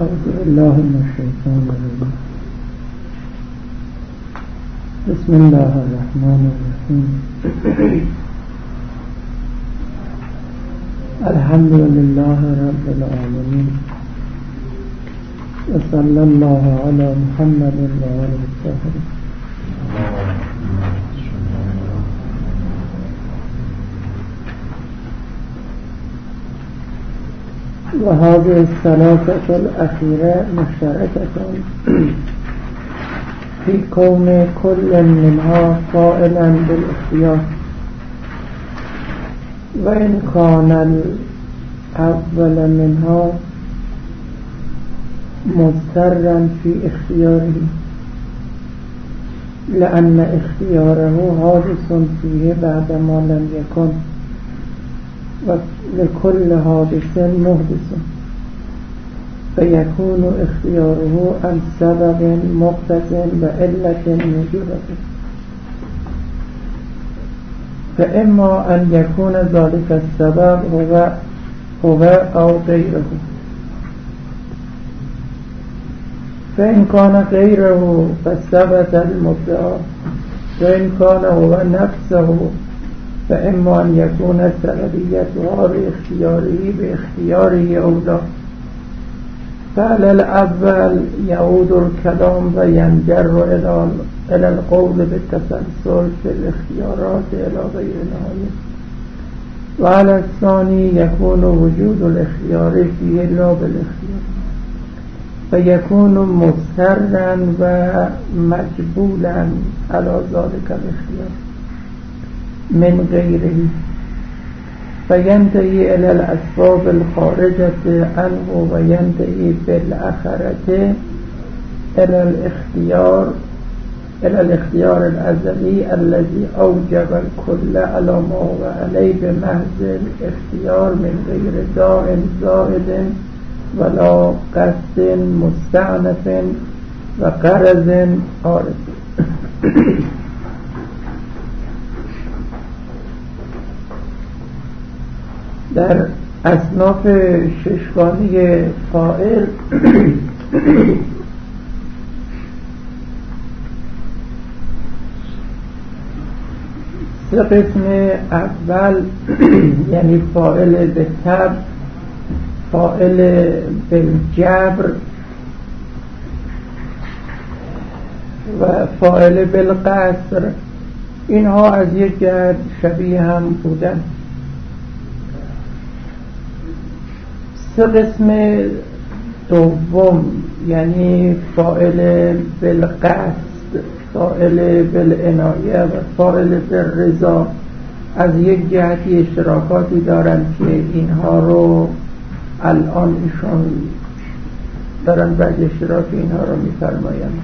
أعوذ بالله من الشيطان الرجيم. بسم الله الرحمن الرحيم. الحمد لله رب العالمين، وصلى الله على محمد وآله وصحبه. وهذه الثلاثة الأخيرة مشتركة في كون كل منها فاعلا بالاختيار، وإن كان الأول منها مضطرا في اختياره، لأن اختياره حادث فيه بعدما لم يكن، ولكل حادث محدث، فيكون اختياره عن سبب مقتضٍ وعلة موجودة، فإما أن يكون ذلك السبب هو أو غيره، فإن كان غيره فثبت المدعى، وإن كان هو نفسه فإما أن يكون سببيتها باختياره أولى. فعلى الأول يعود الكلام وينجر إلى القول بالتسلسل في الاختيارات إلى غير نهاية، وعلى الثاني يكون وجود الاختيار فيه لا بالاختيار، فيكون مضطرا ومجبولا على ذلك الاختيار من غيره، فينتهي إلى الأسباب الخارجة عنه، وينتهي بالآخرة إلى الاختيار الأزلي الذي أوجب الكل على ما هو عليه بمحض الاختيار من غير داع زائد ولا قصد مستعنف وغرض عارض. در اصناف ششگانه فاعل سه قسم اول یعنی فاعل بالطبع، فاعل بالجبر و فاعل بالقصر، اینها از یک جهت شبیه هم بودن. سه قسم دوم یعنی فاعل بالقصد، فاعل بالعنایه و فاعل بالرضا از یک جهتی اشتراکاتی دارند که اینها رو الان ایشون دارن بعد اشتراک اینها رو می‌فرمایند.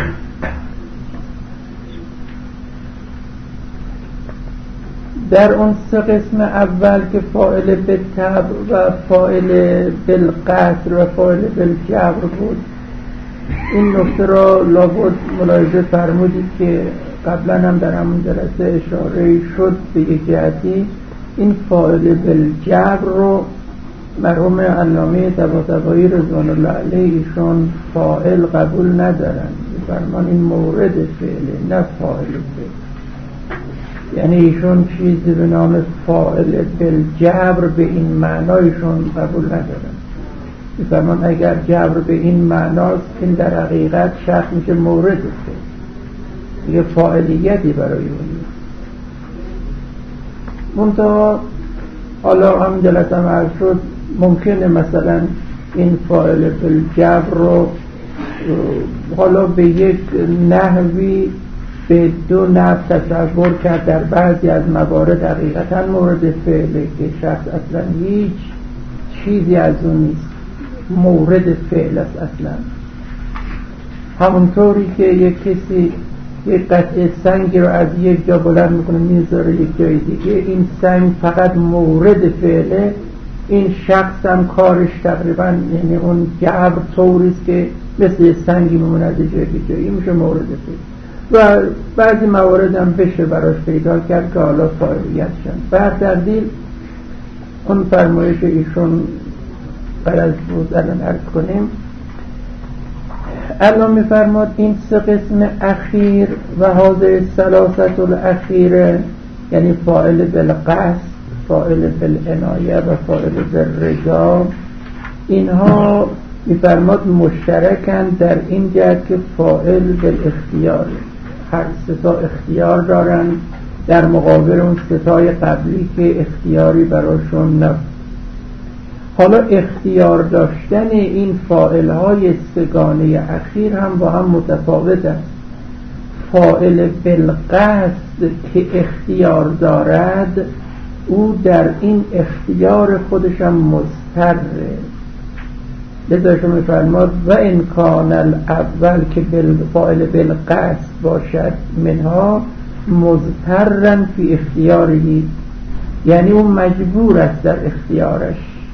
در اون سه قسم اول که فاعل بالطبع و فاعل بالقصر و فاعل بالجبر بود، این نکته را لابد ملاحظه فرمودید که قبلا هم در همون جلسه اشاره شد به یک جهتی. این فاعل بالجبر رو مرحوم علامه طباطبایی رضوان الله علیه ایشون فاعل قبول ندارن، فرمان این مورد فعله نه فاعل فعل، یعنی ایشون چیزی به نام فاعل بالجبر به این معنایشون قبول ندارن. فرمان اگر جبر به این معناست، این در حقیقت شخص میشه مورد فعل، دیگه فاعلیتی برای اون. منتها حالا هم جلسه هم عرض شد ممکنه مثلا این فاعل بالجبر رو حالا به یک نحوی به دو نحو تصور کرد. در بعضی از موارد حقیقتا مورد فعله که شخص اصلا هیچ چیزی از اون نیست، مورد فعل است اصلا. همونطوری که یک کسی یک قطعه سنگی رو از یک جا بلند میکنه میذاره یک جای دیگه، این سنگ فقط مورد فعله، این شخص هم کارش تقریبا یعنی اون جبر طوریست که مثل سنگی میمونه از جای به جایی، میشه مورد فعل. و بعضی موارد هم بشه براش پیدا کرد که حالا فاعلیت شد. بر تبدیل اون فرمایش ایشون قرار بود الان عرض کنیم الان میفرماد این سه قسم اخیر و هذه الثلاثه الاخیره، یعنی فاعل بالقصد، فاعل بالعنایه و فاعل بالرجا، اینها میفرماد مشترکن در این جهت که فاعل بالاختیار، هر سه تا اختیار دارن در مقابل اون سه تای قبلی که اختیاری براشون نبود. حالا اختیار داشتن این فاعل های سگانه اخیر هم با هم متفاوت است. فاعل بالقصد که اختیار دارد، او در این اختیار خودش هم مضطره. لذا شما می‌فرماد و ان کان الاول که فاعل بالقصد باشد منها مضطرا فی اختیاری، یعنی اون مجبور است در اختیارش،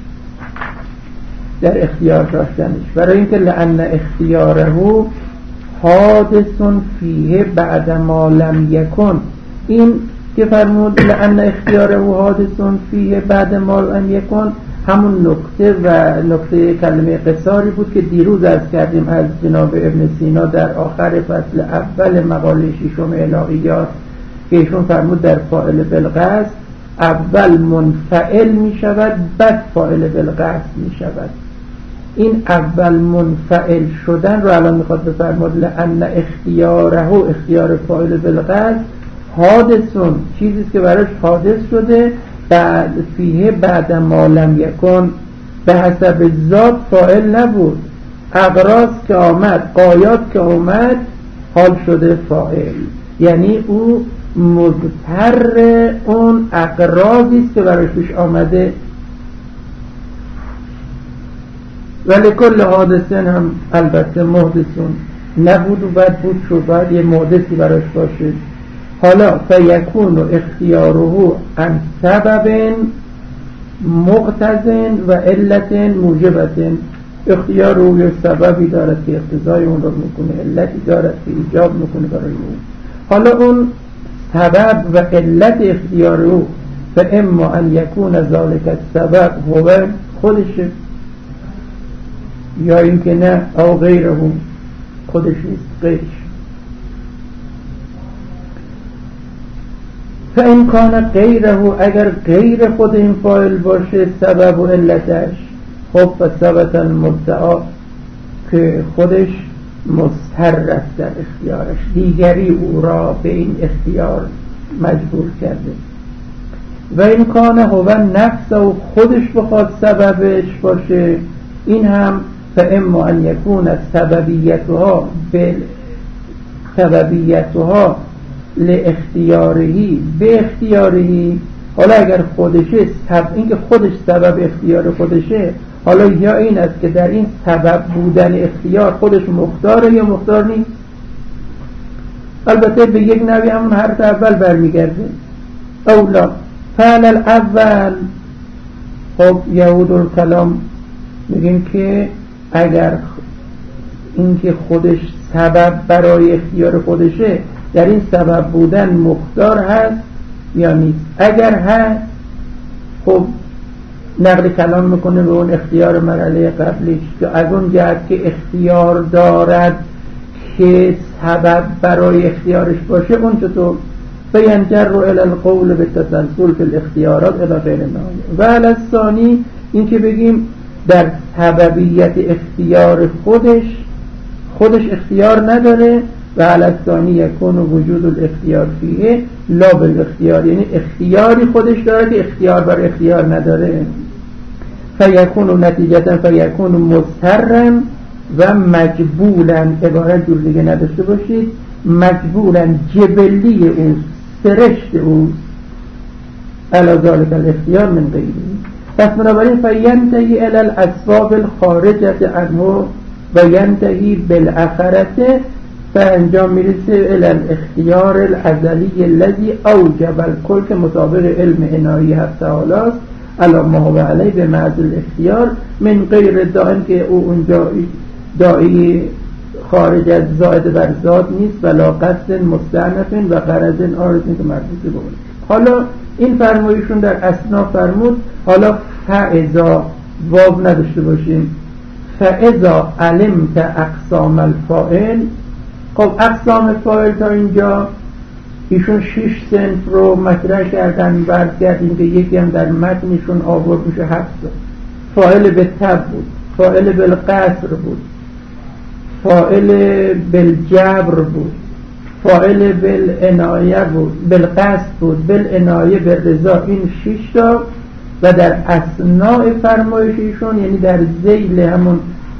در اختیار داشتنش، برای اینکه لأن اختیاره حادث فیه بعد ما لم یکن. این که فرمود لأن اختیاره حادث فیه بعد ما لم یکن همون نکته و نکته کلمه قصاری بود که دیروز عرض کردیم از جناب ابن سینا در آخر فصل اول مقاله ششم الهیات که ایشون فرمود در فاعل بالقصد اول منفعل می شود بعد فاعل بالقصد می شود. این اول منفعل شدن رو الان میخواد بفرماد لأن اختیاره، اختیار فاعل بالقصد حادثون، چیزیست که براش حادث شده بعد فیه بعد ما لم یکن، به حسب ذات فاعل نبود، اغراض که آمد، قایات که آمد حال شده فاعل، یعنی او مضطر اون اغراضیست که براش پیش آمده. ولی کل حادثن هم البته محدثون، نبود و بعد بود شد، باید یه محدثی براش باشه. حالا فیکون اختیاره عن سبب مقتضن و علت موجبتن، اختیار رو یه سببی دارد که اقتضای اون رو میکنه، علتی دارد که ایجاب میکنه برای اون. حالا اون سبب و علت اختیار رو فاما ان یکون ذالک السبب هو خودشه، یا اینکه نه او غیره خودش نیست غیرش. فإن کان غیره، اگر غیر خود این فاعل باشه سبب و علتش، خب فثبت المدعا که خودش مضطر است در اختیارش، دیگری او را به این اختیار مجبور کرده. و این کان هو نفس و خودش بخواد سببش باشه، این هم فاما ان یکون سببیتها سببیتها لاختیارهی به اختیارهی. حالا اگر خودشه این که خودش سبب اختیار خودشه، حالا یا این است که در این سبب بودن اختیار خودش مختاره یا مختار نیست. البته به یک نوی همون حرف اول برمیگرده. اولا فعل الاول، خب یهود الکلام میگیم که اگر این که خودش سبب برای اختیار خودشه، در این سبب بودن مختار هست یا نیست. اگر هست خب نقل کلام میکنه به اون اختیار مرحله قبلیش که از اون جهت که اختیار دارد که سبب برای اختیارش باشه اون چطور فینجر رو الی القول بالتسلسل فی الاختیارات الی غیر نهایه. و علی الثانی این که بگیم در سببیت اختیار خودش اختیار نداره، و علی الثانی یکون وجود الاختیار فیه لا بالاختیار، یعنی اختیاری خودش داره که اختیار بر اختیار نداره. فیکون نتیجتا فیکون مضطرا و مجبولا، عبارت جور دیگه نداشته باشید، مجبولا جبلی او سرشت او علی ذلک الاختیار من غیره. پس بنابراین فینتهی الی الاسباب الخارجه عنه و ینتهی بالاخرته، فانجام میرسه الی الاختیار الازلی الذی اوجب الکل که مطابق علم عنایی حق تعالی است علی ما هو علیه به محض الاختیار من غیر دائم که او اونجا داعی خارج از زائد بر ذات نیست ولا قصد مستعنف و غرض عارض که مربوط به اون. حالا این فرمایشون در اسنا فرمود، حالا فاذا واو نداشته باشیم، فاذا علمت اقسام الفاعل. خب اقسام فاعل تا اینجا ایشون 6 صنف رو مطرح کردن، برگردیم که یکی هم در متنشون آورد، میشه 7. فاعل به تب بود، فاعل بالقصر بود، فاعل بالجبر بود، فاعل بالعنایه بود، بالقصد بود، بالعنایه، بالرضا. این 6 تا و در اثناء فرمایش ایشون، یعنی در ذیل همون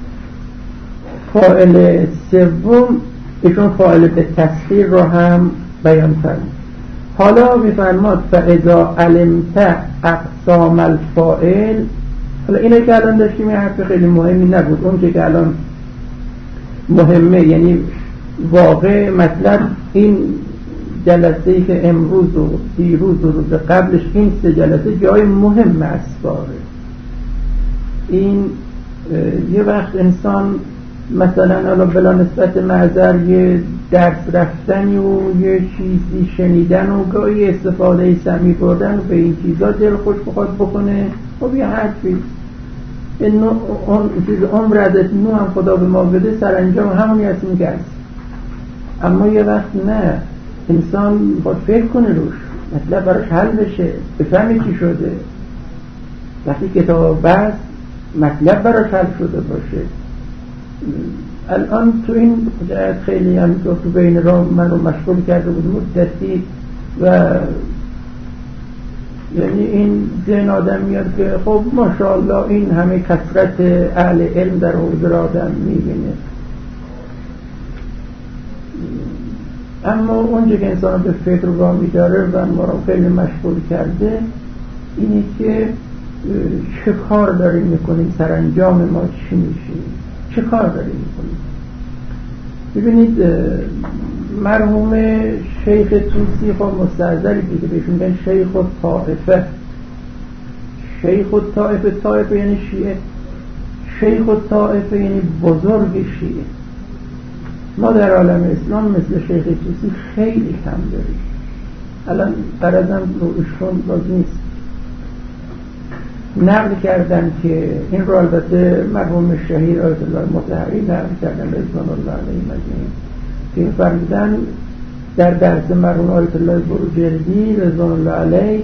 فاعل سوم، ایشون فاعل به تسخیر رو هم بیان فرمود. حالا میفرماد فاذا علمت اقسام الفاعل. حالا اینه که الان داشتیم یه حرف خیلی مهمی نبود، اون که الان مهمه، یعنی واقع مطلب این جلسه‌ای که امروز و دیروز و روز قبلش، این 3 جلسه جای مهم اسفاره. این یه وقت انسان مثلا حالا بلا نسبت معذر یه درس رفتنی و یه چیزی شنیدن و گاهی استفاده سمی بردن و به این چیزا دل خوش بخواد بکنه، خب یه حرفی اون چیز عمر ازت نو هم خدا به ما بده، سرانجام همونی هستیم که هست. اما یه وقت نه، انسان باید فکر کنه روش، مطلب براش حل بشه، بفهمی چی شده. وقتی کتاب بس مطلب براش حل شده باشه. الان تو این خیلی هم تو بین راه من رو مشغول کرده بود مدتی و یعنی این ذهن آدم میاد که خب ماشاءالله این همه کثرت اهل علم در حضور آدم میبینه، اما اونجا که انسان به فکر وامی داره و ما رو خیلی مشغول کرده اینه که چه کار داریم میکنیم، سرانجام ما چی میشه، چه کار داریم میکنیم. ببینید مرحوم شیخ طوسی خب مستعذری دیگه بهشون میگن شیخ الطائفه. شیخ الطائفه، طائفه یعنی شیعه، شیخ الطائفه یعنی بزرگ شیعه. ما در عالم اسلام مثل شیخ طوسی خیلی کم داریم. الان قرضم رو ایشون باز نیست. نقل کردن که این رو البته مرحوم شهیر آیت الله مطهری نقل کردن رضوان الله علیه مجمعین، که فرمودن در درس مرحوم آیت الله بروجردی رضوان الله علیه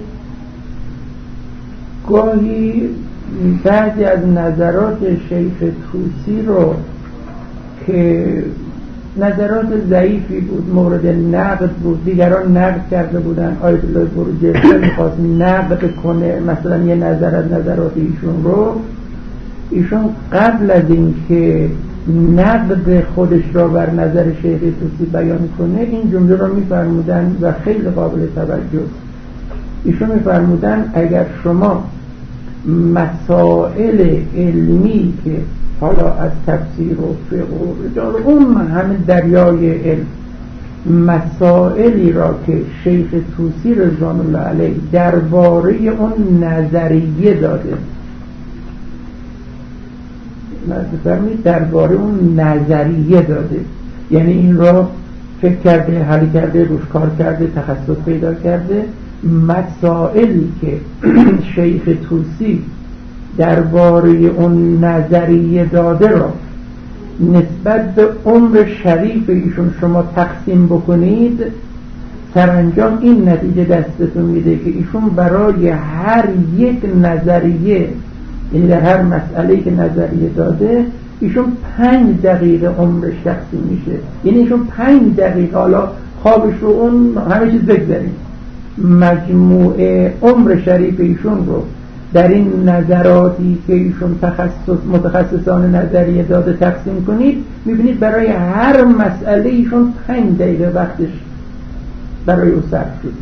گاهی بعضی از نظرات شیخ طوسی رو که نظرات ضعیفی بود، مورد نقد بود، دیگران نقد کرده بودن، آیت الله بروجردی میخواست نقد کنه مثلا یه نظر از نظرات ایشون رو، ایشون قبل از این که نقد خودش را بر نظر شیخ طوسی بیان کنه این جمله رو میفرمودن و خیلی قابل توجه. ایشون میفرمودن اگر شما مسائل علمی که حالا از تفسیر و فقه و اون همه دریای علم، مسائلی را که شیخ طوسی رضوان الله علیه درباره اون نظریه داده، درباره اون نظریه داده، یعنی این را فکر کرده، حل کرده، روش کار کرده، تخصص پیدا کرده، مسائلی که شیخ طوسی درباره اون نظریه داده را نسبت به عمر شریف ایشون شما تقسیم بکنید، سرانجام این نتیجه دستتون میده که ایشون برای هر یک نظریه، یعنی در هر مسئله‌ای که نظریه داده، ایشون 5 دقیقه عمرش تقسیم میشه. یعنی ایشون 5 دقیقه، حالا خوابش رو اون همه چیز بگذاریم، مجموع عمر شریف ایشون رو در این نظراتی که ایشون متخصصان نظریه داده تقسیم کنید، میبینید برای هر مسئله ایشون 5 دقیقه وقتش برای او صرف شده.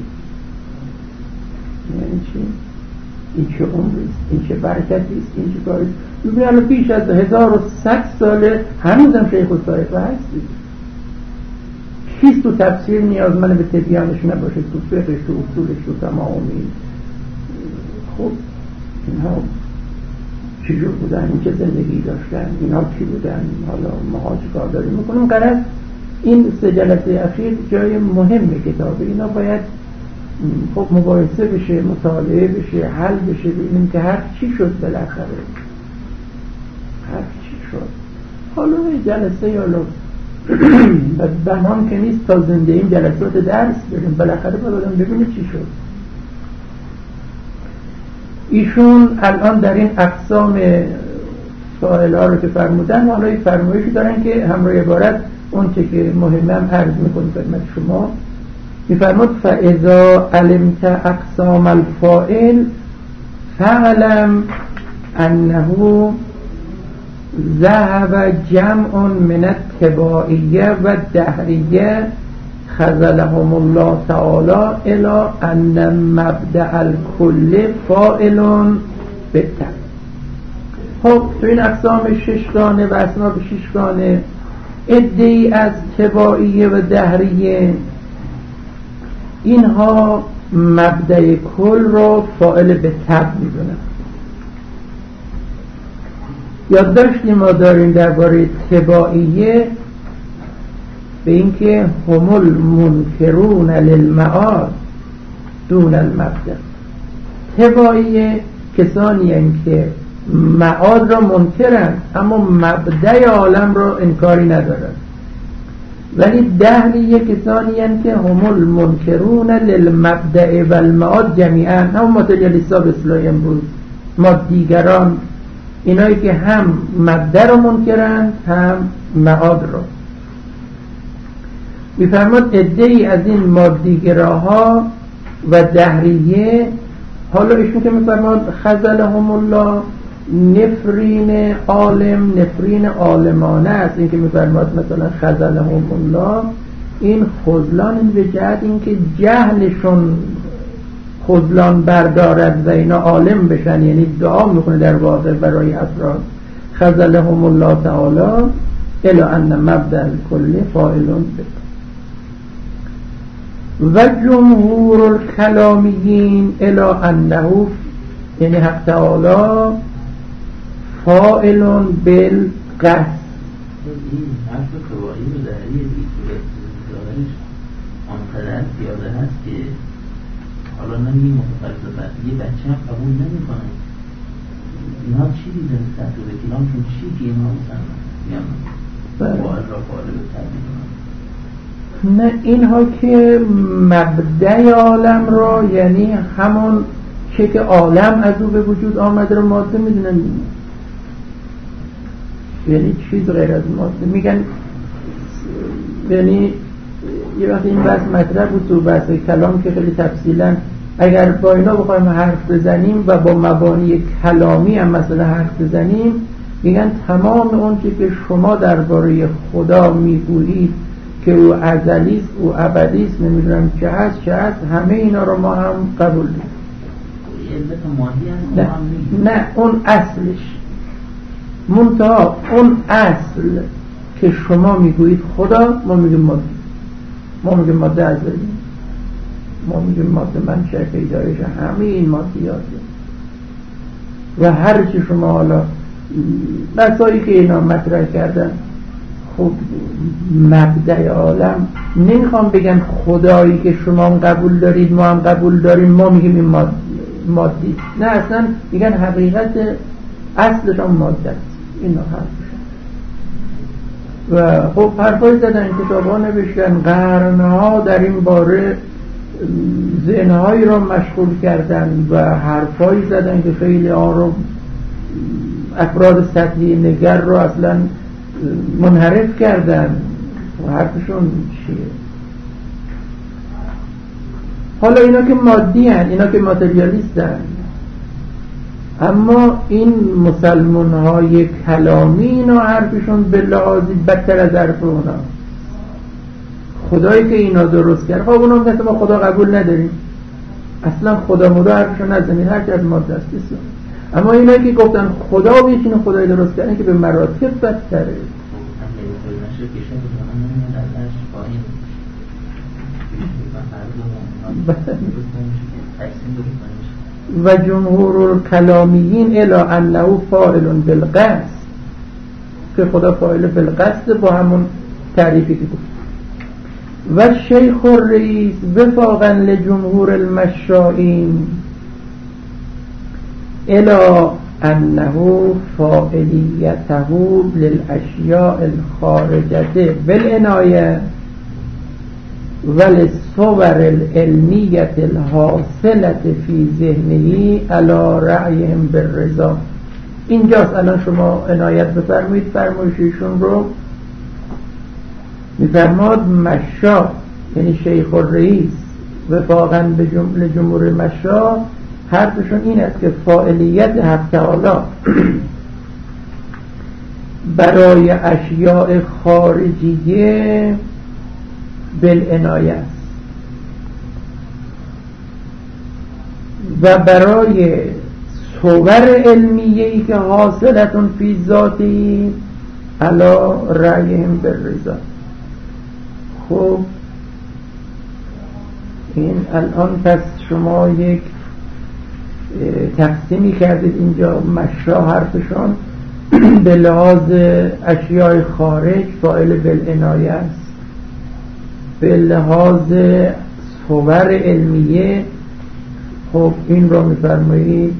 یعنی چی؟ این چه عمریست، این چه برکتیست، این چه کاریست. میبینید الان بیش از 1100 ساله هنوزم شیخ الطائفه هستید. کیست تو تفسیر نیازمند به تبیانش نباشه، تو فقهش، تو اصولش، تو تمامی. خب اینها چجور بودن، این چه زندگی داشتن، اینها چی بودن، حالا ما چه کار داریم میکنیم. قرار این 3 جلسه اخیر جای مهم کتابه، اینا باید خب مباحثه بشه، مطالعه بشه، حل بشه، ببینیم که هر چی شد بالاخره، هر چی شد. حالا جلسه یا بهمان که نیست تا زنده این جلسات درس بریم، بالاخره باید ببینید چی شد. ایشون الان در این اقسام سائل ها رو که فرمودن، حالا این فرمایشی دارن که همراه عبارت اون چه که مهمم عرض میکنم خدمت شما. میفرمود فاذا علمت اقسام الفاعل فاعلم انه ذهب جمع من التباعیه و دهریه خذلهم الله تعالی الى ان مبدأ الكل فاعل بالتبع. خب تو این اقسام ششگانه و اصناف ششگانه عده‌ای از تباعیه و دهریه اینها مبدأ کل را فاعل به تبع میدونن. یادداشتی ما داریم درباره تباعیه به اینکه هم المنکرون للمعاد دون المبدأ. تباعیه کسانی هستند که معاد را منکرن اما مبدأ عالم را انکاری ندارن، ولی دهریه کسانی هستند که هم المنکرون للمبدأ و المعاد جمیعا، هم ماتریالیستا به اصطلاح امروز، مادیگران، اینایی که هم مبدأ را منکرن هم معاد را. میفرماد عده‌ای از این مادیگراها و دهریه، حالا ایشون که میفرماد خذلهم الله، نفرین عالم نفرین عالمانه است. این که میفرماد مثلا خذلهم الله، این خذلان این به جهت این که جهلشون خذلان بردارد و اینا عالم بشن، یعنی دعا میکنه در واقع برای افراد. خذلهم الله تعالی الی ان مبدأ الکل فاعل به. و جمهور الکلامیین الی انه، یعنی حق تعالی فاعل بالقصد. این حرف کبایی و دهریه دیگه ظاهرش آنقدر پیاده هست که حالا نمیگیم متفلسفت، یه بچه هم قبول نمیکنه. اینا چی دیدن سطح به کلامشون چی که اینا مثلا میگم فاعل را فاعل به تبدیل کنن؟ نه، اینها که مبدأ عالم را، یعنی همون چه که عالم از او به وجود آمده رو ماده میدونن، یعنی چیز غیر از ماده میگن. یعنی یه وقت این بحث مطرح بود تو بحث کلام که خیلی تفصیلا اگر با اینا بخوایم حرف بزنیم و با مبانی کلامی هم مثلا حرف بزنیم، میگن تمام اون چی که شما درباره خدا میگویید که او ازلی است، او ابدی است، نمیدونم چه هست همه اینا رو ما هم قبول داریم. نه اون اصلش، منتها اون اصل که شما میگویید خدا، ما میگیم ماده، ما میگیم ماده ازلی، ما میگیم ماده منشأ پیدایش همه این مادیاته. و هر چی شما حالا بسایی که اینا مطرح کردن، خب مبدأ عالم نمیخوام بگن خدایی که شما هم قبول دارید ما هم قبول داریم ما میگیم این مادی، نه اصلا میگن حقیقت اصلش هم ماده است. اینا حرفشون. و خب حرفای زدن، کتاب‌ها نوشتن، قرنها در این باره ذهنهایی را مشغول کردن و حرفایی زدن که خیلی آن رو افراد سطحی نگر رو اصلا منحرف کردن. و حرفشون چیه؟ حالا اینا که مادی هن، اینا که ماتریالیست هن، اما این مسلمان های کلامی اینا حرفشون به لحاظی بدتر از حرف اونا. خدایی که اینا درست کرد، خب اونا مثل ما خدا قبول نداریم، اصلا خدا مدا حرفشون نزنید، هر که از ماده است بسیار. اما اینا که گفتن خدا بیشین خدای درست کردن که به مراتب بدتره. و جمهور الکلامیین الی انه فاعل بالقصد، که خدا فاعل بالقصد با همون تعریفی که گفت. و شیخ الرئیس وفاقا لجمهور المشائین الی انه فاعلیته للاشیاء الخارجه بالعنایه وللصور العلمیه الحاصله فی ذهنه علی رأیهم بالرضا. اینجاست. الان شما عنایت بفرمایید فرمایششون رو. میفرماد مشا یعنی شیخ الرئیس وفاقاً به جمهور مشا حرفشون این است که فاعلیت حق تعالی برای اشیاء خارجیه بالعنایه است و برای صور علمیه‌ای که حاصلتون فی ذاتی علی رأیهم بالرضا. خب این الان پس شما یک تقسیمی کردید اینجا. مشا حرفشان به لحاظ اشیاء خارج فاعل بالعنایه است، به لحاظ صور علمیه خب این رو میفرمایید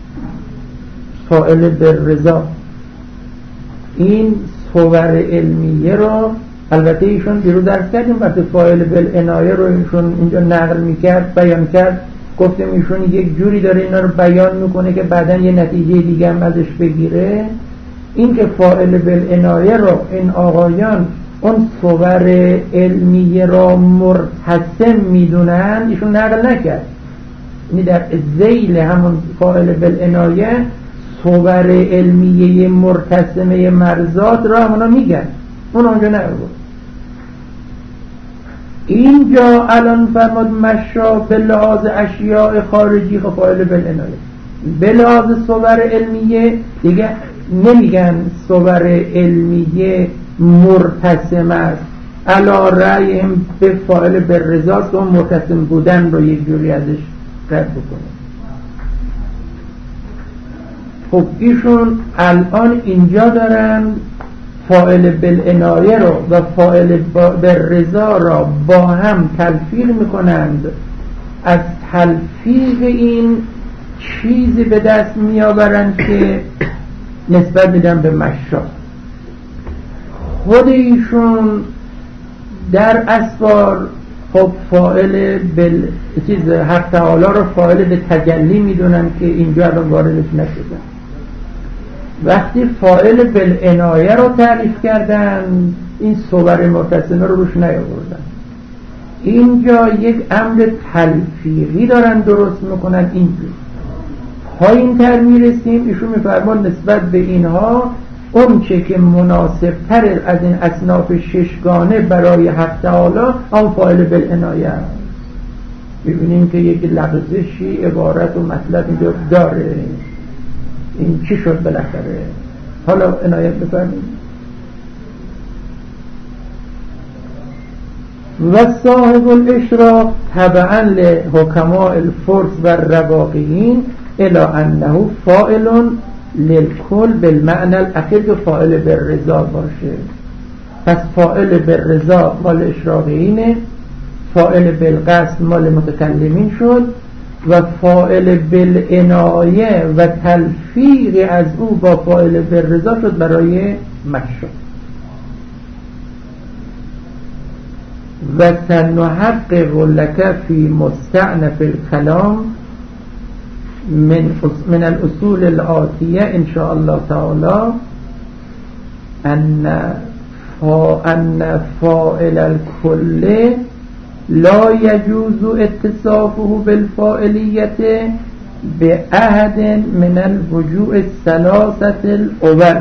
فاعل بالرضا. این صور علمیه رو البته ایشون دیروز درس کردیم وقتی فاعل بالعنایه رو ایشون اینجا نقل میکرد بیان کرد، گفتیم ایشون یک جوری داره اینا رو بیان میکنه که بعداً یه نتیجه دیگه هم ازش بگیره. این که فاعل بالعنایه رو این آقایان اون صور علمیه را مرتسم میدونن ایشون نقل نکرد. یعنی در ذیل همون فاعل بالعنایه صور علمیه مرتسمه مرزات را همونا میگن، اون اونجا نقل بود. اینجا الان فرماد مشا به لحاظ اشیاء خارجی فاعل بالعنایه، به لحاظ صور علمیه دیگه نمیگن صور علمیه مرتسم است علی رأیهم به فاعل بالرضا که اون مرتسم بودن رو یک جوری ازش رد بکنه. خب ایشون الان اینجا دارن فاعل بالعنایه رو و فاعل بالرضا را با هم تلفیق میکنند. از تلفیق این چیزی به دست میآورند که نسبت میدن به مشا. خود ایشون در اسفار خب فاعل چیز حق تعالی رو فاعل به تجلی میدونن که اینجا الان واردش نشدن. وقتی فاعل بالعنایه رو تعریف کردن این صور مرتسمه رو روش نیاوردن. اینجا یک امر تلفیقی دارن درست میکنن. اینجور پایین تر میرسیم ایشون میفرمان نسبت به اینها اون چه که مناسب تر از این اصناف ششگانه برای حق تعالی آن فاعل بالعنایه است. ببینیم که یک لغزشی عبارت و مطلبی داره. این چی شد بالاخره؟ حالا عنایت بفرمایید. و صاحب الاشراق تبعا لحکماء الفرس و الرواقیین الى انه فاعل للکل بالمعنى الاخیر که فاعل بالرضا باشه. پس فاعل بالرضا مال اشراقیینه، فاعل بالقصد مال متکلمین شد و فاعل بالعنایه و تلفیق از او با فاعل بالرضا شد برای مشا. و سنحقق لك فی مستعنف الکلام من الاصول الآتیه ان شاء الله تعالی ان فاعل الكل لا يجوز اتصافه بالفاعلیت بأحد من الوجوه الثلاثه الاول.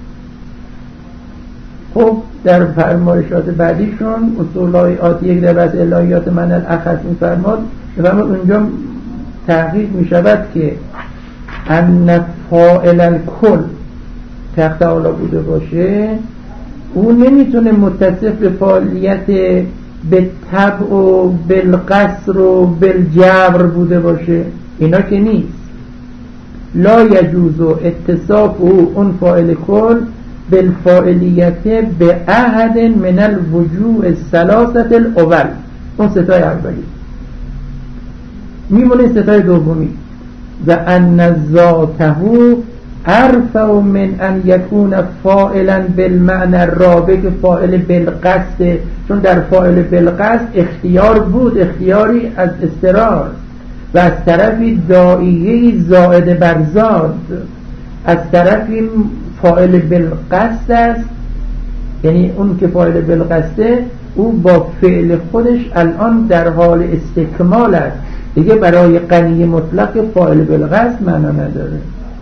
خب در فرمایشات بعدیشون اصول آتیه در بحث الهیات من الاخص میفرماد اونجا تحقیق میشود که ان فاعل الکل که حق تعالی بوده باشه اون نمیتونه متصف به فعالیت به طبع و بالقصر و بالجبر بوده باشه. اینا که نیست. لا یجوز اتصاف اون فاعل کل بالفاعلیت به احد من الوجوه الثلاثه الاول. اون ستای اولی میمونه ستای دومی. و ان ذاته ارفع من ان یکون فاعلا بالمعنى الرابع که فاعل بالقصد، چون در فاعل بالقصد اختیار بود، اختیاری از اضطرار، و از طرفی داعیه زائد بر زاد، از طرفی فاعل بالقصد است، یعنی اون که فاعل بالقصده او با فعل خودش الان در حال استکمال است، دیگه برای غنی مطلق فاعل بالقصد معنا نداره.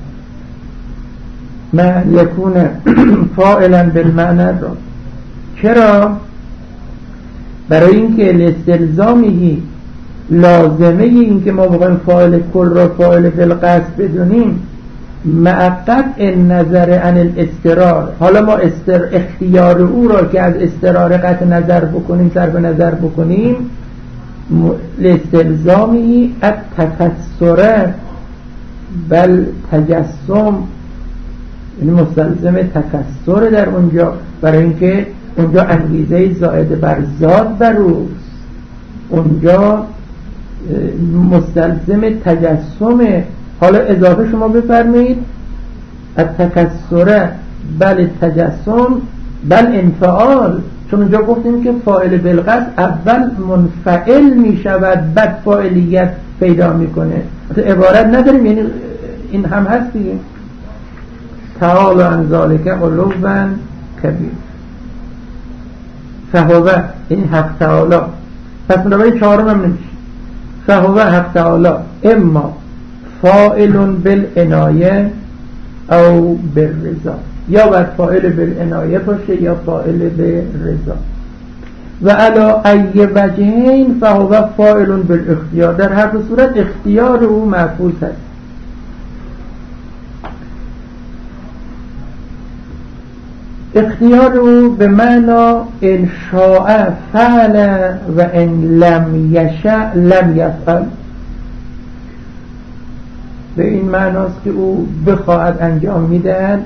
ما یکون فاعلا بالمعنى را، چرا؟ برای اینکه الاستلزامی لازمه این که ما بخوایم فاعل کل را فاعل بالقصد بدونیم مع قطع نظر عن الاضطرار، حالا ما اختیار او را که از اضطرار قطع نظر بکنیم، صرف نظر بکنیم، لاستلزامی التکسر بل تجسم، یعنی مستلزم تکسر در اونجا، برای اینکه اونجا انگیزه زائد بر ذات بر اوست، اونجا مستلزم تجسمه. حالا اضافه شما بفرمایید التکسر بل تجسم بل انفعال، چون اونجا گفتیم که فاعل بالقصد اول منفعل می شود بعد فاعلیت پیدا میکنه، عبارت نداریم، یعنی این هم هست دیگه. تعالی عن ذلک علوا کبیر، فهو این حق تعالی، پس بنابراین چهارم هم نمیشه. فهو حق تعالی اما فاعل بالعنایه او بالرضا، یا باید فاعل بالعنایه باشه یا فاعل بالرضا. و علی ای وجهین فهو فاعل بالاختیار، در هر دو صورت اختیار او محفوظ است. اختیار او به معنا ان شاء فعل و ان لم یشاء لم یفعل، به این معناست که او بخواهد انجام میدهد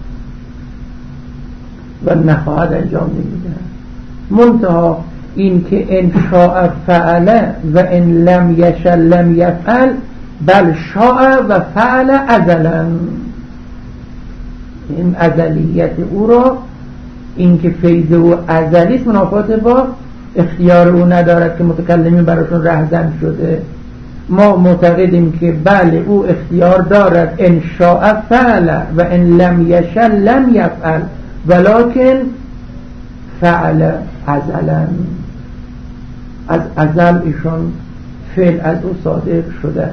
و نخواهد انجام نمیدهد. منتها این که ان شاء فعل و ان لم یشاء لم یفعل، بل شاء و فعل ازلا، این ازلیت او را، این که فیض او ازلی است، منافات با اختیار او ندارد که متکلمی براشون رهزن شده. ما معتقدیم که بله او اختیار دارد ان شاء فعل و ان لم یشاء لم یفعل، ولکن فعل ازلا، از ازل ایشون فعل از او صادر شده.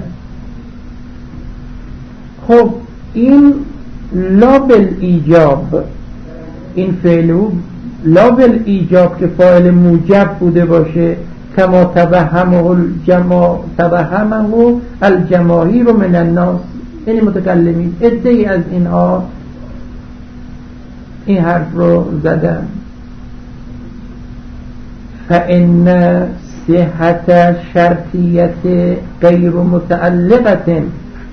خب این لا بالایجاب، این فعل او لا بالایجاب که فاعل موجب بوده باشه، کما توهمه الجماهیر من الناس، یعنی متکلمین عده‌ای از اینها این حرف رو زدن. فإن صحت شرطیت غیر متعلقة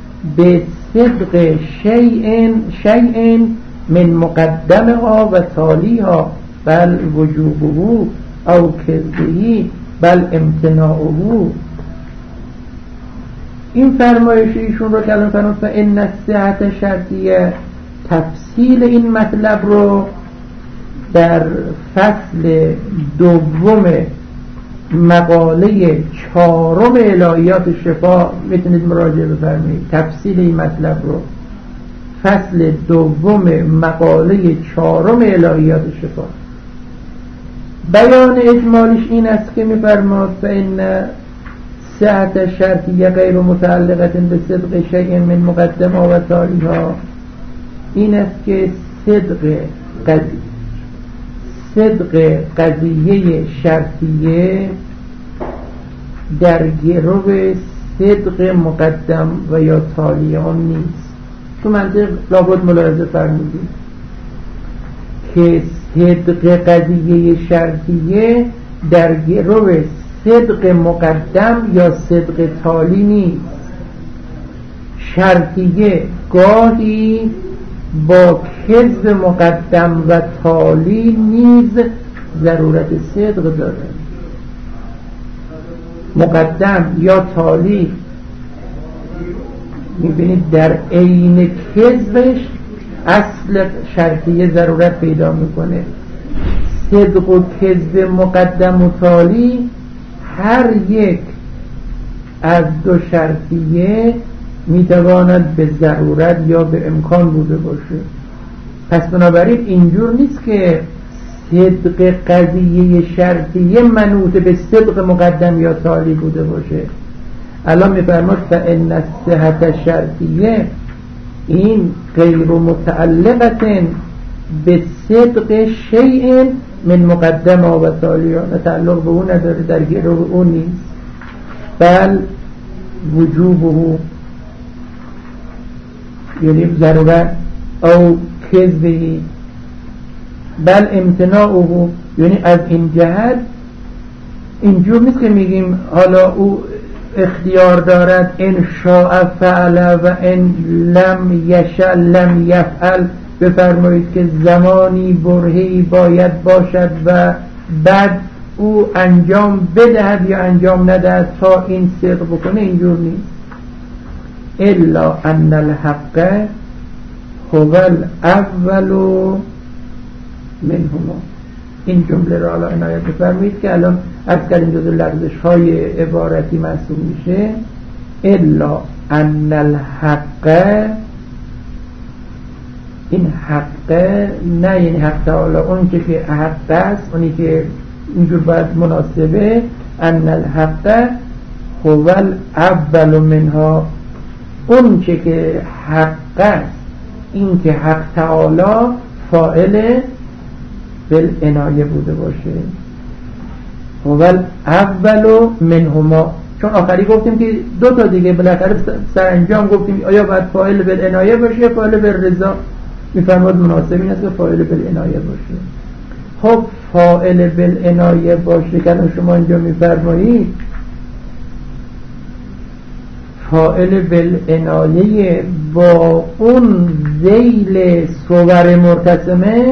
بصدق شیء من مقدمها و تالیها بل وجوبه او کذبه بل امتناعه. این فرمایش ایشون رو کلام فرمود فإن صحت شرطیه، تفصیل این مطلب رو در فصل دوم مقاله 4 الهیات شفا میتونید مراجعه بفرمایید. تفصیل این مطلب رو فصل دوم مقاله 4 الهیات شفا. بیان اجمالش این است که میفرماد فإن صحت شرطیه غیر متعلقة بصدق شیء من مقدمه و تالیها، این است که صدق قضیه شرطیه در گرو صدق مقدم و یا تالیه آن نیست. تو منطق لابد ملاحظه فرمودید که صدق قضیه شرطیه در گرو صدق مقدم یا صدق تالی نیست. شرطیه گاهی با کذب مقدم و تالی نیز ضرورت صدق داره. مقدم یا تالی میبینید در عین کذبش اصل شرطیه ضرورت پیدا میکنه. صدق و کذب مقدم و تالی هر یک از دو شرطیه میتواند به ضرورت یا به امکان بوده باشه. پس بنابراین اینجور نیست که صدق قضیه شرطیه منوط به صدق مقدم یا تالی بوده باشه. الان میفرماد فإن الصحة شرطیه، این غیر متعلقت به صدق شیء من مقدم و تالی، نه تعلق به اون نداره، در گروه اون نیست. بل وجوبه یعنی ضرورت او کذبه، بل امتناعه یعنی از این جهت اینجور نیست که میگیم حالا او اختیار دارد ان شاء فعل و ان لم یشاء لم یفعل. بفرمایید که زمانی برهه‌ای باید باشد و بعد او انجام بدهد یا انجام ندهد تا این صدق بکنه، اینجور نیست. الا ان الحق هو الاول منهما. این جمله را الان عنایت بفرمایید که الان از کلیم جزو لفظش های عبارتی محسوب میشه. الا ان الحق، این حق نه یعنی حق تعالی اون که حق است، اونی که اینجور باید مناسبه. ان الحق هو الاول منها، اون که حق است، این که حق تعالی فاعل بالعنایه بوده باشه. هو الاول منهما، چون آخری گفتیم که دو تا دیگه بالاخره سرانجام گفتیم آیا باید فاعل بالعنایه باشه فاعل بالرضا. میفرماد مناسب این است که فاعل بالعنایه باشه. خب فاعل بالعنایه باشه که شما اینجا میفرمایید فاعل بالعنایه با اون ذیل صور مرتسمه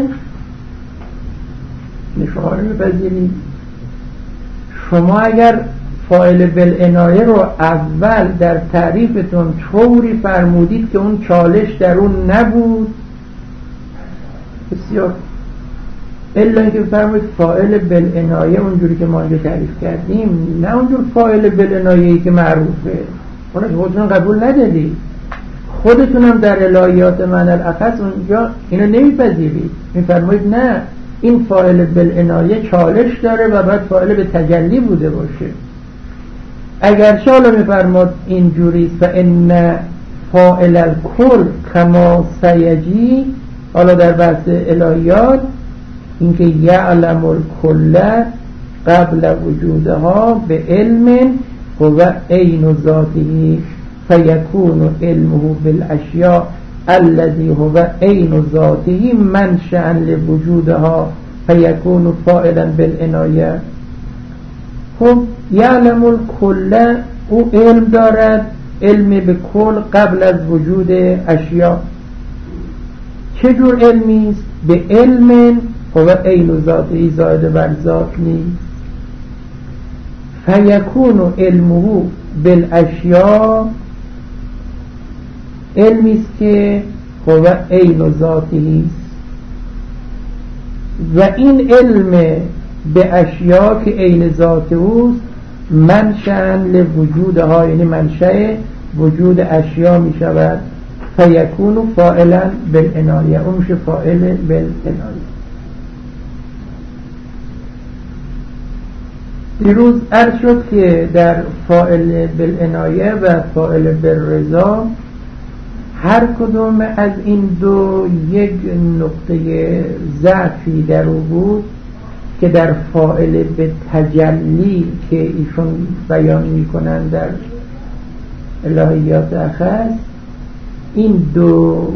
شما نمیپذیرید. شما اگر فاعل بالعنایه رو اول در تعریفتون طوری فرمودید که اون چالش در اون نبود، بسیار، الا اینکه فرمودید فاعل بالعنایه اونجوری که ما اینجا تعریف کردیم، نه اونجور فاعل بالعنایه‌ای که معروفه، اونو که خودتون قبول ندادید. خودتون هم در الهیات معنی الاخص اونجا اینو نمیپذیرید، میفرمایید نه این فاعل بالعنایه چالش داره و باید فاعل به تجلی بوده باشه. اگر شالا میفرماد اینجوری فإن فاعل الکل کما سیجی، حالا در بحث الهیات اینکه یعلم الکل قبل وجودها به علم هو عین ذاته فیکون علمه بالاشیاء الذي هو عین ذاته منشأ لوجودها فیکون فاعلا بالعنایه. خب یعلم الکل، او علم دارد، علم به کل قبل از وجود اشیاء. چجور علمی است؟ به علم هو عین ذاته، زائد بر ذات نیست. فیکون علمه بالاشیاء، علمی است که هو عین ذاته است و این علم به اشیاء که عین ذات اوست منشأ لوجودها، یعنی منشأ وجود اشیاء می شود. فیکون فاعلا بالعنایه، اون میشه فاعل بالعنایه. دیروز عرض شد که در فاعل بالعنایه و فاعل بالرضا هر کدوم از این دو یک نقطه ضعفی در او بود که در فاعل به تجلی که ایشون بیان میکنن در الهیات اخص، این دو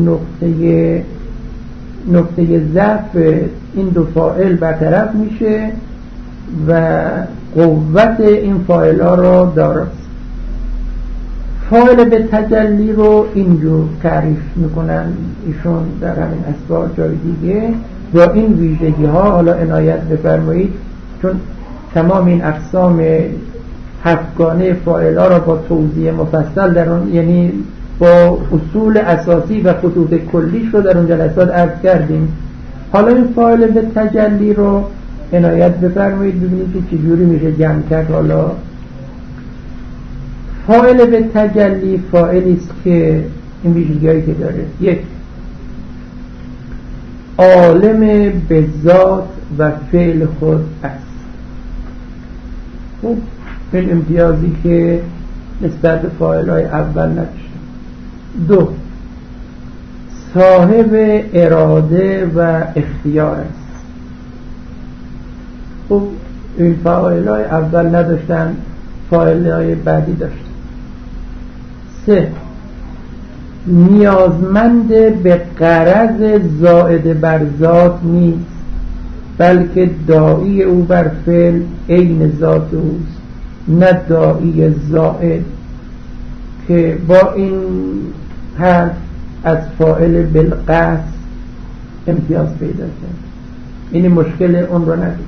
نقطه ضعف این دو فاعل برطرف میشه و قوت این فاعل ها رو داره. فاعل به تجلی رو اینجور تعریف میکنن ایشون در همین اسباع جای دیگه با این ویژگی ها. حالا عنایت بفرمایید چون تمام این اقسام هفتگانه فاعل ها را با توضیح مفصل در اون، یعنی با اصول اساسی و خطوط کلیش رو در اون جلسات عرض کردیم. حالا این فاعل به تجلی رو عنایت بفرمایید ببینید که چجوری میشه جمع کرد. حالا فاعل به تجلی فاعلی است که این ویژگی‌هایی که داره: یک، عالم به ذات و فعل خود است. خب این امتیازی که نسبت به فاعل‌های اول نداشت. دو، صاحب اراده و اختیار است. خب این فاعل‌های اول نداشتن، فاعل‌های بعدی داشتن. سه، نیازمند به غرض زائد بر ذات نیست، بلکه داعی او بر فعل عین ذات اوست، نه داعی زائد، که با این حرف از فاعل بالقصد امتیاز پیدا کرد. این مشکل اون رو ندید.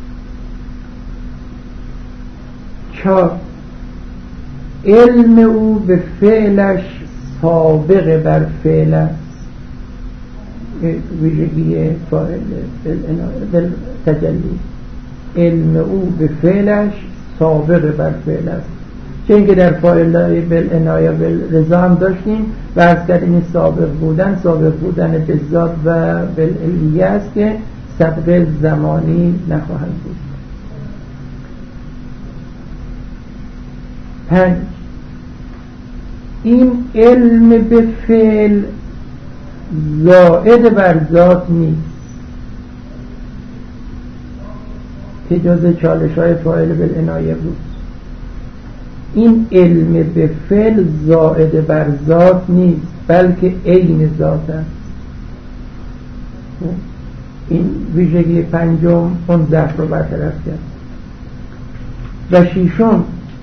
4، علم او به فعلش سابق بر فعل است. ویژگی فاعل بالتجلی، علم او به فعلش سابق بر فعل است. چه اینکه در فاعل بالعنایه بالرضا هم داشتیم و از کردیم این سابق بودن به ذات و بالعلیه است که سبق زمانی نخواهد بود. 5، این علم به فعل زائد بر ذات نیست، که جز چالش‌های فاعل بالعنایه بود. این علم به فعل زائد بر ذات نیست، بلکه عین ذات است. این ویژگی پنجم اون ضعف رو برطرف کرد. و ششم،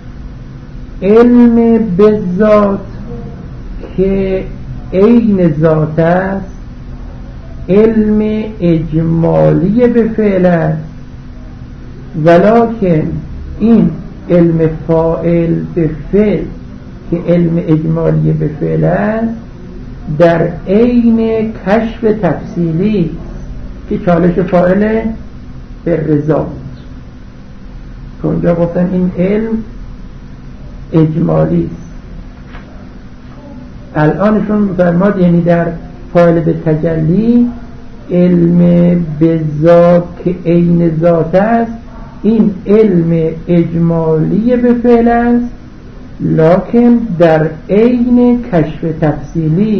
علم به ذات که عین ذات است، علم اجمالی به فعل است، ولکن این علم فاعل به فعل که علم اجمالی به فعل است در عین کشف تفصیلی که چالش فاعل به رضا بود، که اونجا گفتن این علم اجمالی است. الانشون می‌فرماد یعنی در فاعل به تجلی علم به ذات که عین ذات است، این علم اجمالی به فعل است، لکن در عین کشف تفصیلی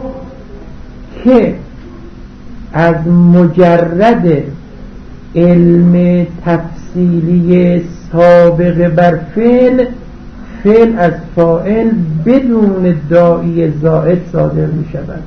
که از مجرد علم تفصیلی سابق بر فعل از فاعل بدون داعی زائد صادر می شود.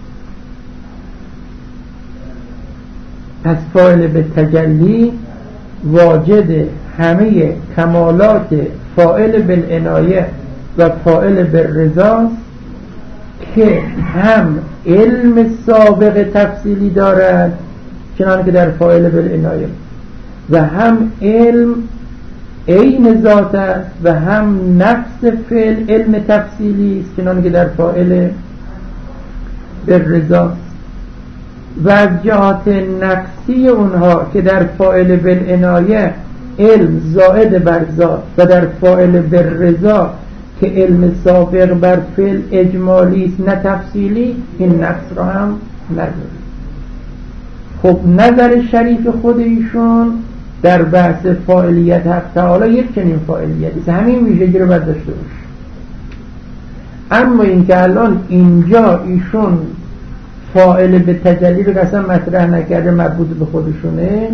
پس فاعل به تجلی واجد همه کمالات فاعل بالعنایه و فاعل بالرضا که هم علم سابق تفصیلی دارد چنانکه که در فاعل بالعنایه، و هم علم عین ذات است، و هم نفس فعل علم تفصیلی است چنانکه که در فاعل بالرضا. و از جهات نفسی اونها که در فاعل بالعنایه علم زائد بر ذات و در فاعل بالرضا که علم سابق بر فعل اجمالی است نه تفصیلی، این نفس را هم نداره. خب نظر شریف خود ایشون در بحث فاعلیت حق تعالی یک چنین فاعلیتی است، همین ویژگی رو باید داشته باشه. اما این که الان اینجا ایشون فاعل به تجلی رو اصلا مطرح نکرده، مربوط به خودشونه،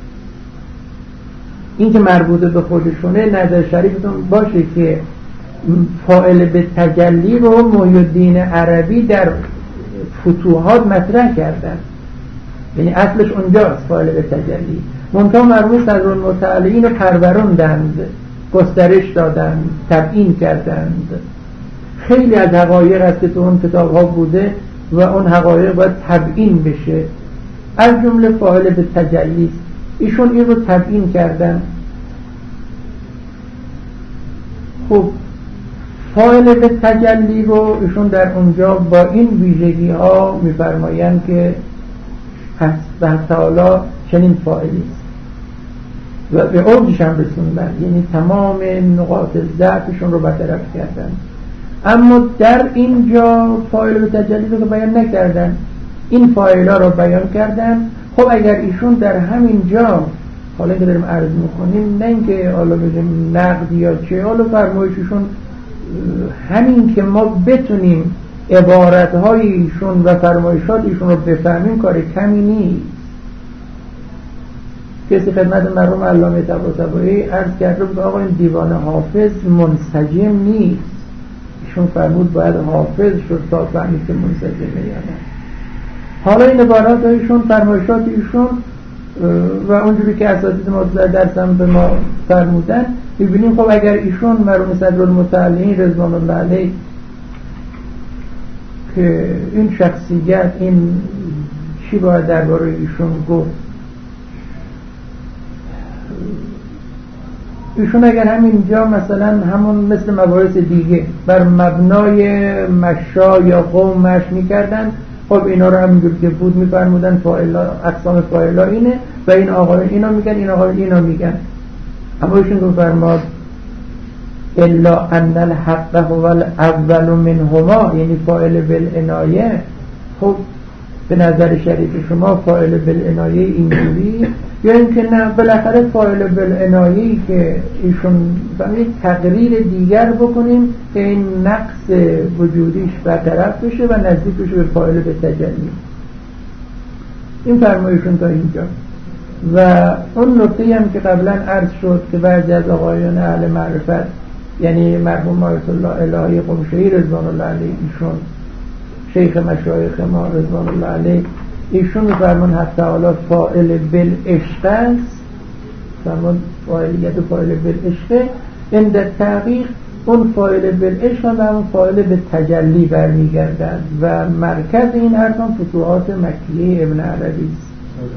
این که مربوط به خودشونه نظر شریفتون باشه که فاعل به تجلی رو محی الدین عربی در فتوحات مطرح کردن، یعنی اصلش اونجاست فاعل به تجلی. منتها مرحوم صدرالمتعالین رو پروروندند، گسترش دادند، تبیین کردند. خیلی از حقایق است که تو اون کتاب ها بوده و اون حقایق باید تبیین بشه، از جمله فاعل به تجلی. ایشون این رو تبیین کردن. خب فاعل به تجلی رو ایشون در اونجا با این ویژگی ها میفرمایند که حق تعالی چنین فاعلی است و به اوجش هم رسوندن، یعنی تمام نقاط ضعفشون رو برطرف کردن. اما در اینجا فاعل به تجلی رو که بیان نکردن، این فاعلا رو بیان کردن. خب اگر ایشون در همین جا، حالا که داریم عرض میکنیم نه اینکه حالا بگیم نقد یا چه، حالا فرمایششون همین که ما بتونیم عبارتهای ایشون و فرمایشات ایشون رو بفهمیم کار کمی نیست. کسی خدمت مرحوم علامه طباطبایی عرض کرده بود آقا این دیوان حافظ منسجم نیست، ایشون فرمود باید حافظ شد تا فهمید که منسجمه یا نه. حالا این عبارات ایشون، فرمایشات ایشون و اونجوری که اساتید ما در درسم به ما فرمودن، ببینیم خب اگر ایشون مرحوم صدرالمتعلین رضوان الله علیه که این شخصیت این چی باید درباره ایشون گفت، ایشون اگر همینجا مثلا همون مثل مباحث دیگه بر مبنای مشا یا قومش میکردن، خب اینا رو همینجور که بود میفرمودن فاعلا، اقسام فاعلا اینه و این آقایون اینا میگن، این آقایون اینا میگن. اما ایشون رو فرماد الا ان الحق هو الاول منهما، یعنی فاعل بالعنایه. خب به نظر شریف شما فاعل بالعنایه اینجوری، یا اینکه نه بالاخره فاعل بالعنایه‌ای که ایشون یک تقریر دیگر بکنیم که این نقص وجودیش برطرف بشه و نزدیک بشه به فاعل به تجلی. این فرمایشون تا اینجا. و اون نکته هم که قبلا عرض شد که بعضی از آقایان اهل معرفت، یعنی مرحوم آیت الله الهی قمشه‌ای رضوان الله علیه، ایشون شیخ مشایخ ما رضوان الله علیه، ایشون می‌فرمان حق تعالی فاعل بالعشق است، فرمان فاعلیت فاعل بالعشق. عند تحقیق اون فاعل بالعشق و اون فاعل به تجلی برمیگردد و مرکز این هر کام فتوحات مکیه ابن عربی است.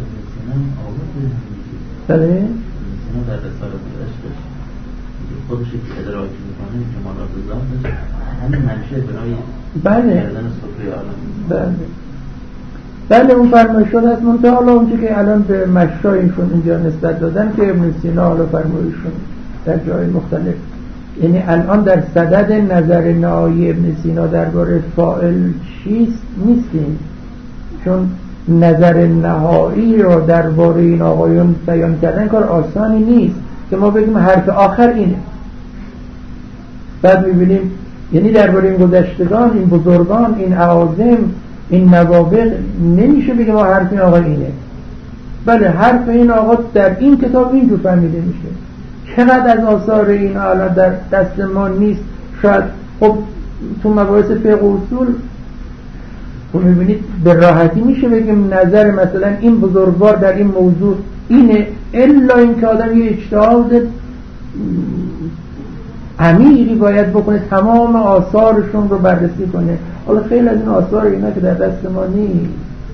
بله؟ در رسالت عشقش خودش که ادراک میکنه جمالات ذاتش همین منشه برای کردن سفره عالم. بله اون فرمایشات هست. منطقه حالا اونچه که الان به مشایشون اینجا نسبت دادن که ابن سینا حالا فرمایشون در جای مختلف، یعنی الان در صدد نظر نهایی ابن سینا درباره فاعل چیست نیستیم، چون نظر نهایی رو درباره این آقایون بیان کردن کار آسانی نیست که ما بگیم حرف آخر اینه. بعد میبینیم یعنی درباره این گذشتگان، این بزرگان، این اعاظم، این نوابغ نمیشه بگیم ما حرف این آقا اینه. بله حرف این آقا در این کتاب اینجور فهمیده میشه. چقدر از آثار این الان در دست ما نیست. شاید خب تو مباحث فقه و اصول خب میبینید به راحتی میشه بگیم نظر مثلا این بزرگوار در این موضوع اینه، الا این که آدم یه اجتهاد عمیقی باید بکنه، تمام آثارشون رو بررسی کنه. حالا خیلی از این آثار اینا که در دست ما نیست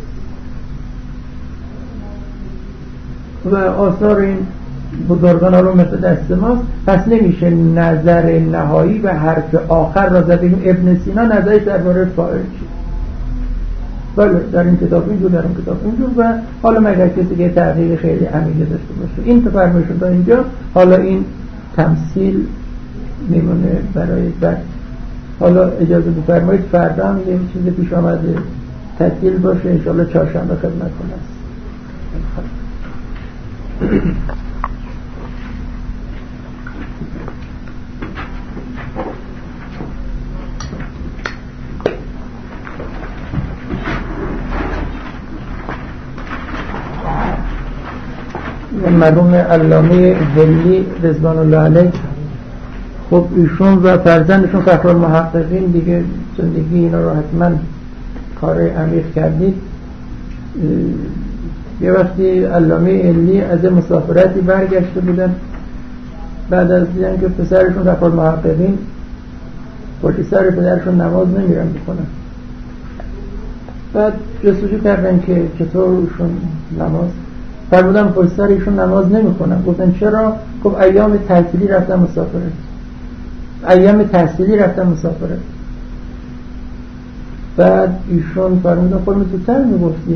و آثار این بزرگان ها رو مثل دست ماست، پس نمیشه نظر نهایی و حرف آخر را زدیم. ابن سینا نظرش درباره فاعل چی؟ بله در این کتاب اینجور، در اون کتاب اینجور، و حالا مگر کسی که تحقیق خیلی عمیقی داشته باشه. این فرمایشون تا اینجا. حالا این تمثیل میمونه برای بعد. حالا اجازه بفرمایید فردا هم یه چیز پیش آمده تعطیل باشه، انشاءالله چهارشنبه خدمت کنم. مرحوم علامه دلی رضوان الله علیه، خب ایشون و فرزندشون فخرالمحققین دیگه زندگی اینا رو حتما کار عمیق کردید. یه وقتی علامه دلی از مسافرتی برگشته بودن، بعد از دیدن که پسرشون فخرالمحققین پشت سر پدرشون نماز نمیرن بکنن، بعد جستجو کردن که چطور ایشون نماز فرمودن پشت سر ایشون نماز نمیخونن. گفتن چرا؟ گفت ایام تعطیلی رفتن مسافرت. ایام تحصیلی رفتم مسافرت. بعد ایشون فرمودن خودمون زودتر میگفتی.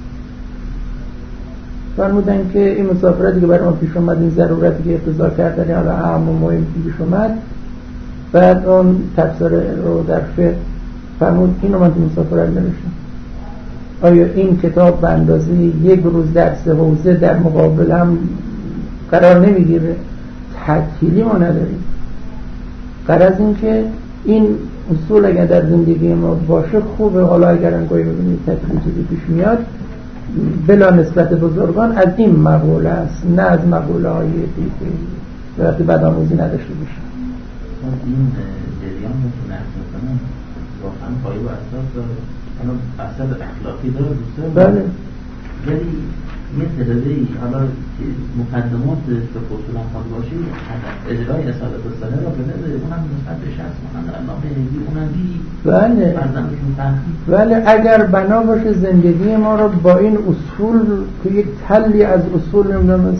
فرمودن که این مسافرتی که برای ما پیش اومد، این ضرورتی که اقتضا کردن حالا اهم و مهم پیش اومد، بعد اون تفسیر رو در فقه فرمود اینو من تو مسافرت نوشتم. آیا این کتاب به اندازه یک روز درس حوزه در مقابل هم قرار نمیگیره؟ تعطیلی ما نداریم. غرض این که این اصول اگر در زندگی ما باشه خوبه. حالا اگر انگاهی ببینید تکلیفی پیش میاد بلا نسبت بزرگان از این مقوله است، نه از مقوله های دیگه وقتی بدآموزی نداشته باشه. این جریان رو که نرس میکنم واقعا پایه و اساس داره، اما اثر اخلاقی داره دوسته. بله. ولی یه تعدادی حالا که مقدمات به خصوصا خواهد باشه اجرای اصالت الصالح را بده، اونم نسبت به شخص مانند علامه هندی اونم بی فرزندشون تنقیب. بله اگر بنا باشه زندگی ما رو با این اصول که یک تلی از اصول نمیدونم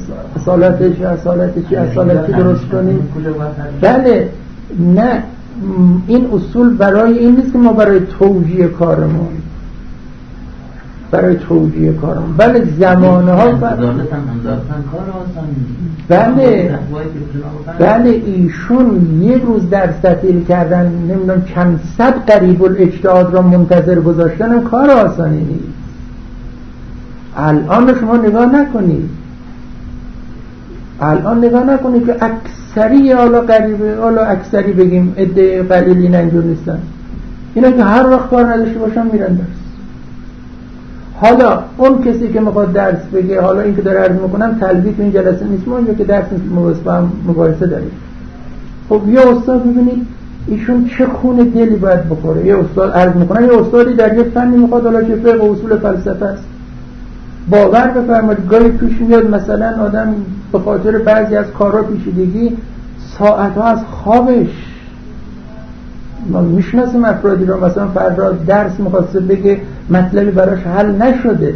اصالتی درست کنیم. بله نه، این اصول برای این نیست که ما برای توجیه کارمون بله زمانه ها بله ایشون یک روز درس تعطیل کردن نمیدونم چند صد قریب الاجتهاد را منتظر گذاشتن کار آسانی نیست. الان شما نگاه نکنید که اکثری حالا قریبه، حالا اکثری بگیم عده قلیلی اینجور نیستن، اینا که هر وقت کار نداشته باشن میرن درس. حالا اون کسی که میخواد درس بگه، حالا این که داره عرض میکنم تلبیس این جلسه نیست، ما اینجا که درس مباحثه داریم. خب یه استاد ببینید ایشون چه خون دلی باید بخوره. یه استاد عرض میکنه، یه استادی در یه فنی میخواد حالا چه فقه و اصول فلسفه است، باور بفرمایید گاهی پیش میاد مثلا آدم به خاطر بعضی از کارها پیچیدگی ساعتها از خوابش، ما میشناسیم افرادی رو مثلا فردا درس میخواسته بگه مطلبی براش حل نشده،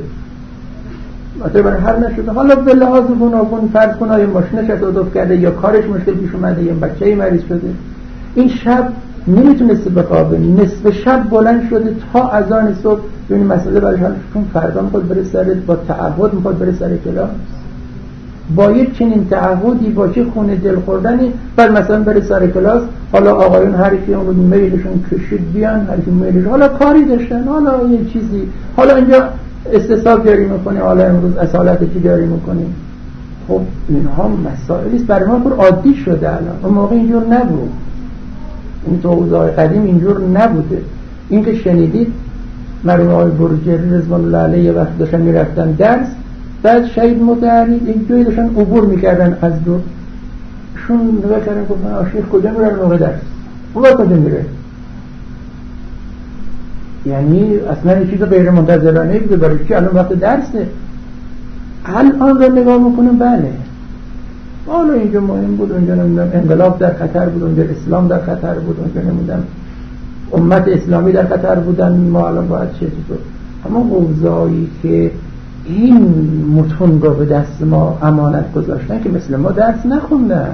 حالا به لحاظ گوناگون فرض کن آیا ماشینش تصادف کرده یا کارش مشکل پیش اومده یا بچه‌ای مریض شده، این شب نمیتونسته بخوابه، نصف شب بلند شده تا اذان صبح این مسئله براش حل، چون فردا میخواد بره سر، با تعهد میخواد بره سر کلاس، با یک چنین تعهدی با چه خون دل خوردنی بعد مثلا بره سر کلاس. حالا آقایون هر کی اون میلشون کشید بیان، هر کی میلش حالا کاری داشتن، حالا یه چیزی، حالا اینجا استصحاب جاری میکنه، حالا امروز اصالت چی جاری میکنیم. خب اینها مسائلی است برای ما پر عادی شده. الان اون موقع اینجور نبود، این تو اوضاع قدیم اینجور نبوده. این که شنیدید مرحوم آقای بروجردی رضوان الله علیه وقت داشتن میرفتن درس، بعد شهید متحری یک جایی داشتن عبور میکردن از دور، شون نگاه کردن گفتن آشیخ کجا میرن موقع درس؟ اون کجا میره؟ یعنی اصلا یه چیز غیر منتظرانه بوده برای چی الان وقت درسه. الان رو نگاه میکنم بله حالا اینجا مهم بود، اونجا نمیدونم انقلاب در خطر بود، اونجا اسلام در خطر بود، اونجا نمیدونم امت اسلامی در خطر بودن، ما الان باید چه چیز. اما اوضاعی که این متون رو به دست ما امانت گذاشتن که مثل ما درس نخوندن،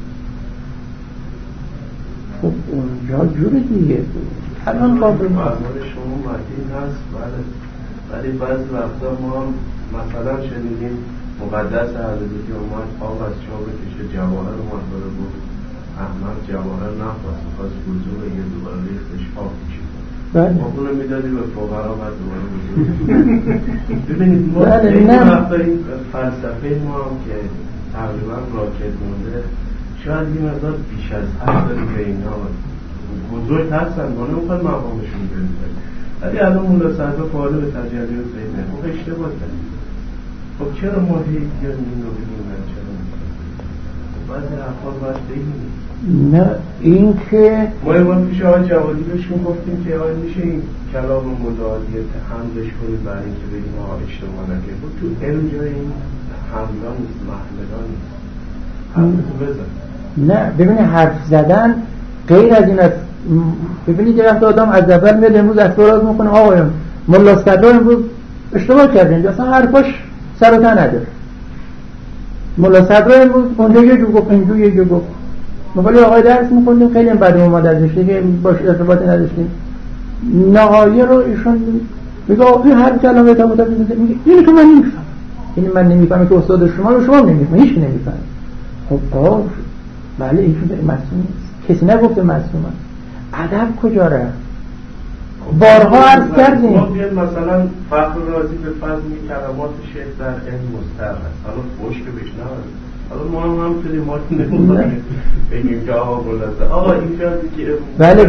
خب اونجا جور دیگه بود. الان قابل شما مدین هست بله، ولی بعض وقتا ما مثلا شنیدیم مقدس حضرتی اومد آب از چا بکشه، جواهر اومد داره بود احمد جواهر نخواست، میخواست بزرگ یه دوباره ریختش آب کشید، ما اونو میدادی به فقرا و دوباره بزرگ. ببینید ما این وقتا این فلسفه ما هم که تقریبا راکت مونده شاید این مقدار بیش از حد داریم به اینا بزرگ هستن، ما نمیخواد مقامشون بریم، ولی الان مولا صدر فعال به تجلیات بینه خب اشتباه داریم. خب چرا ما هیچ یا این رو بگیم من چرا میکنم؟ خب بعضی افعال باید بگیم نه این که ما یه بار پیش آقای جوادی بهشون گفتیم که آقای میشه این کلام مدعادیت حملش کنید برای اینکه بگیم آقا اشتباه نکنید. تو علم جای این حملان نیست، محملان نیست، حملتو بزن. نه ببینید حرف زدن غیر از این است. ببینید یه وقت آدم از اول میاد امروز اعتراض میکنه آقایون ملا صدر امروز اشتباه کردین، اصلا حرفاش سر و ته نداره. ملا صدر امروز اونجا یه جو گفت اینجا یه جو گفت، ولی آقای درس می‌خوندیم خیلی بعد اومد ازش دیگه باش ارتباطی نداشتیم. نهایه رو ایشون میگه این حرف که الان به تابوت میگه اینو که من نمی‌فهمم. یعنی من نمی‌فهمم که استاد شما رو شما نمی‌فهمید، هیچ نمی‌فهمه. خب آقا بله ایشون معصوم نیست. کسی نگفته معصومه. ادب کجا رفت؟ بارها عرض کردیم ما بیاد مثلا فخر رازی به فضل کلمات شیخ در علم مستر هست، حالا فوش که بشنوید، حالا ما هم همونطوری ما نمی‌خوایم بگیم که آقا اینجا دیگه بله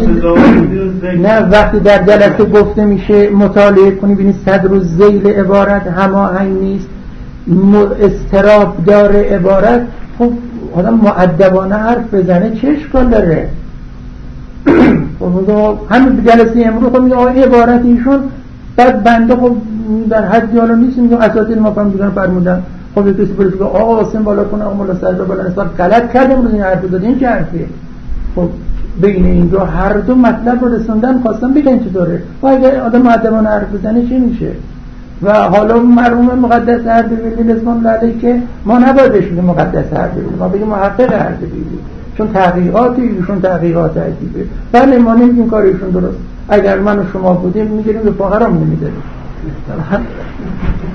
وقتی در جلسه گفته میشه مطالعه کنی ببینید صدر و ذیل عبارت هماهنگ نیست، اضطراب داره عبارت، خب آدم مؤدبانه حرف بزنه چه اشکال داره؟ همین جلسه امروز خب میگه آقای عبارت ایشون بعد بنده خب در حد حالا نیست، میگه اساتید ما فرمودن خب کسی بهش بگه آقا آسین بالا کنه آقا مولا سر بالا نسبت غلط کردیم روز این حرف زدین این چه حرفیه؟ خب بین این دو هر دو مطلب رو رسوندن خواستم بگن چطوره و اگر آدم مؤدبانه حرف بزنه چی میشه؟ و حالا مرحوم مقدس اردبیلی رضوان الله علیه که ما نباید بشیم مقدس اردبیلی، ما بگیم محقق اردبیلی، چون تحقیقات ایشون تحقیقات عجیبه. بله ما نمیگیم کار ایشون درست، اگر من و شما بودیم میگیریم به فقرام نمیداریم.